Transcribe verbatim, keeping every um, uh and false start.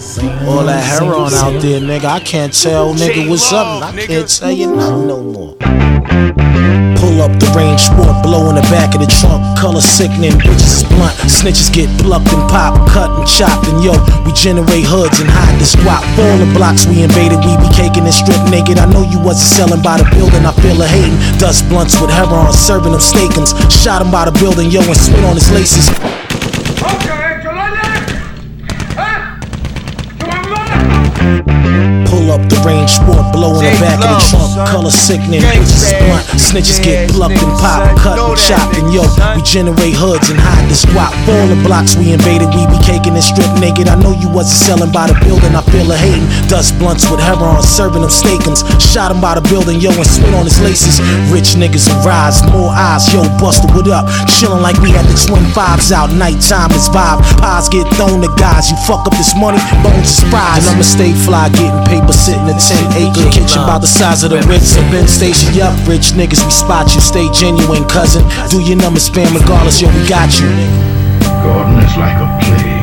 All that heroin out there, nigga. I can't tell, nigga, what's up. I can't tell you nothing no more. Pull up the range sport, blow in the back of the trunk. Color sickening, bitches is blunt. Snitches get plucked and popped, cut and chopped. And yo, we generate hoods and hide the squat. All the blocks we invaded, we be caking and strip naked. I know you wasn't selling by the building, I feel a hating. Dust blunts with heroin, serving them steakums. Shot him by the building, yo, and spit on his laces. Pull up the range sport, blow in the back of the trunk. Color sickening, bitches is blunt. Snitches get plucked and popped, cut and chopped. And yo, we generate hoods and hide the squat. All the blocks we invaded, we be caking and strip naked. I know you wasn't selling by the building, I feel a hating. Dust blunts with heroin, serving them steakums. Shot him by the building, yo, and spit on his laces. Rich niggas and rise, more eyes, yo, Buster, what up? Chillin' like we had the twin fives out, nighttime is vibe. Pies get thrown to guys, you fuck up this money, bones is prize. And I'ma stay fly, getting paper, sitting in a ten acre kitchen about the size of the Ritz. And Ben station, yup, rich niggas, we spot you. Stay genuine, cousin. Do your number spam regardless, yo, we got you. Gordon is like a plague.